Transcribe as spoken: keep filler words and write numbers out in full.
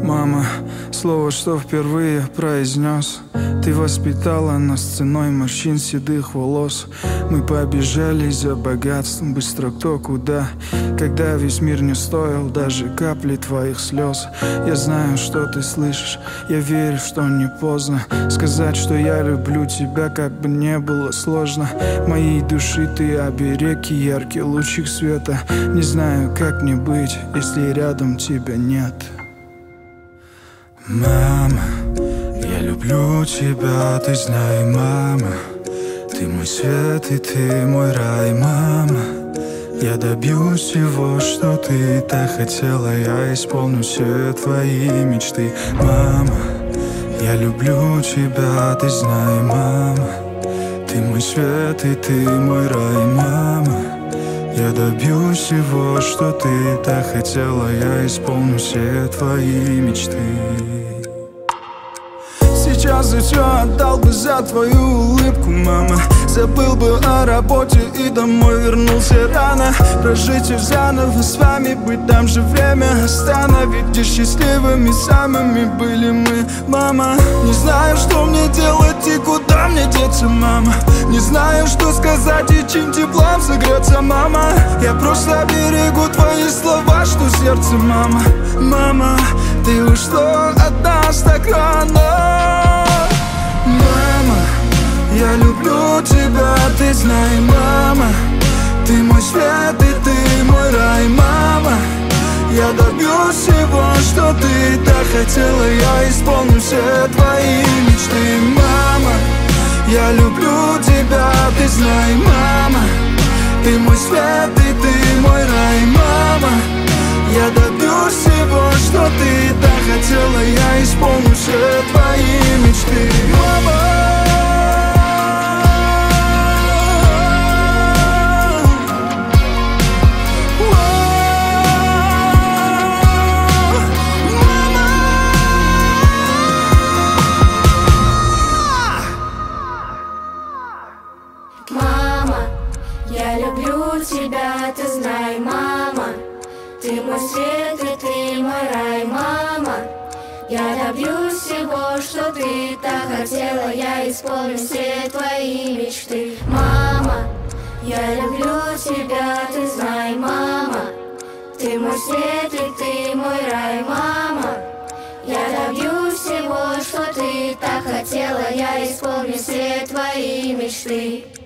Мама, слово, что впервые произнес. Ты воспитала нас ценой морщин седых волос. Мы побежали за богатством, быстро кто куда, когда весь мир не стоил даже капли твоих слез. Я знаю, что ты слышишь, я верю, что не поздно сказать, что я люблю тебя, как бы не было сложно. Моей души ты оберег и яркий лучик света. Не знаю, как мне быть, если рядом тебя нет. Мама, я люблю тебя, ты знай, мама. Ты мой свет и ты мой рай, мама. Я добьюсь всего, что ты так хотела. Я исполню все твои мечты, мама. Я люблю тебя, ты знай, мама. Ты мой свет и ты мой рай, мама. Я добьюсь всего, что ты так хотела. Я исполню все твои мечты. Сейчас за все отдал бы за твою улыбку, мама. Забыл бы о работе и домой вернулся рано. Прожить их заново с вами, быть там же время остановить. Где счастливыми самыми были мы, мама. Не знаю, что мне делать и куда мне деться, мама. Не знаю, что сказать и чем теплом согреться, мама. Я просто берегу твои слова, что сердце, мама. Мама, ты ушла от нас так рано. Мама, я люблю тебя, ты знай, мама. Ты мой свет и ты мой рай, мама. Я добьюсь всего, что ты так хотела. Я исполню все твои мечты, мама. Я люблю тебя, ты знай, мама. Ты мой свет и ты мой рай, мама. Я добьюсь всего, что ты так хотела. Я исполню все твои мечты, мама. Я люблю тебя, ты знай, мама. Ты мой свет и ты мой рай, мама. Я добьюсь всего, что ты так хотела. Я исполню все твои мечты, мама. Я люблю тебя, ты знай, мама. Ты мой свет и ты мой рай, мама. Я добьюсь всего, что ты так хотела. Я исполню все твои мечты.